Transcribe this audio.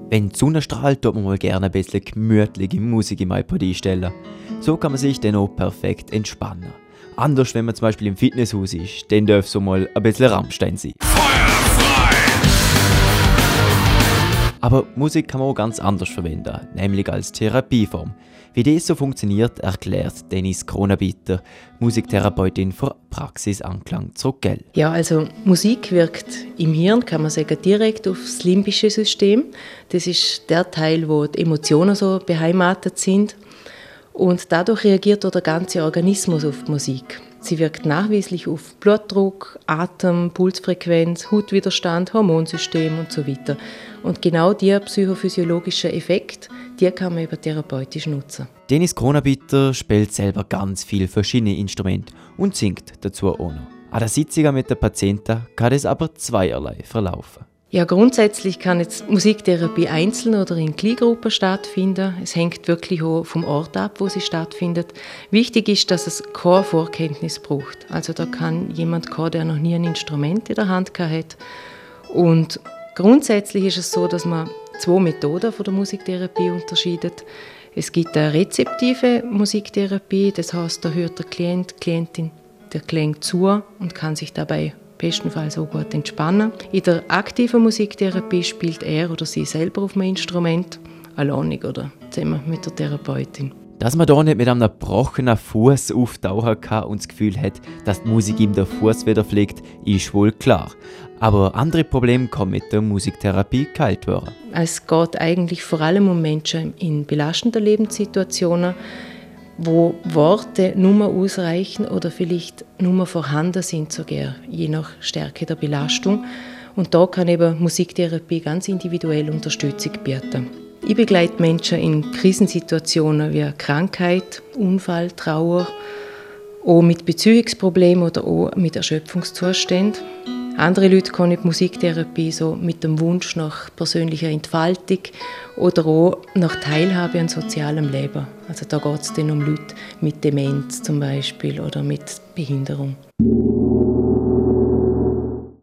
Wenn die Sonne strahlt, tut man mal gerne ein bisschen gemütliche Musik im iPod einstellen. So kann man sich dann auch perfekt entspannen. Anders, wenn man zum Beispiel im Fitnesshaus ist, dann darf so mal ein bisschen Rammstein sein. Aber Musik kann man auch ganz anders verwenden, nämlich als Therapieform. Wie das so funktioniert, erklärt Dennis Kronabitter, Musiktherapeutin für Praxisanklang zurück. Ja, also Musik wirkt im Hirn, kann man sagen, direkt aufs limbische System. Das ist der Teil, wo die Emotionen so beheimatet sind. Und dadurch reagiert auch der ganze Organismus auf die Musik. Sie wirkt nachweislich auf Blutdruck, Atem, Pulsfrequenz, Hautwiderstand, Hormonsystem und so weiter. Und genau diese psychophysiologischen Effekte, die kann man eben therapeutisch nutzen. Dennis Kronabitter spielt selber ganz viele verschiedene Instrumente und singt dazu auch noch. An der Sitzung mit den Patienten kann es aber zweierlei verlaufen. Ja, grundsätzlich kann jetzt Musiktherapie einzeln oder in Kleingruppen stattfinden. Es hängt wirklich auch vom Ort ab, wo sie stattfindet. Wichtig ist, dass es keine Vorkenntnis braucht. Also da kann jemand kommen, der noch nie ein Instrument in der Hand hat. Und grundsätzlich ist es so, dass man 2 Methoden von der Musiktherapie unterscheidet. Es gibt eine rezeptive Musiktherapie, das heißt, da hört der Klient, die Klientin der Klang zu und kann sich dabei bestenfalls auch gut entspannen. In der aktiven Musiktherapie spielt er oder sie selber auf einem Instrument, alleinig oder zusammen mit der Therapeutin. Dass man da nicht mit einem gebrochenen Fuß auftauchen kann und das Gefühl hat, dass die Musik ihm der Fuß wieder fliegt, ist wohl klar. Aber andere Probleme können mit der Musiktherapie geheilt werden. Es geht eigentlich vor allem um Menschen in belastenden Lebenssituationen, wo Worte nur ausreichen oder vielleicht nur vorhanden sind, sogar, je nach Stärke der Belastung. Und da kann eben Musiktherapie ganz individuell Unterstützung bieten. Ich begleite Menschen in Krisensituationen wie Krankheit, Unfall, Trauer, auch mit Beziehungsproblemen oder auch mit Erschöpfungszuständen. Andere Leute kommen in die Musiktherapie so mit dem Wunsch nach persönlicher Entfaltung oder auch nach Teilhabe an sozialem Leben. Also da geht es dann um Leute mit Demenz zum Beispiel oder mit Behinderung.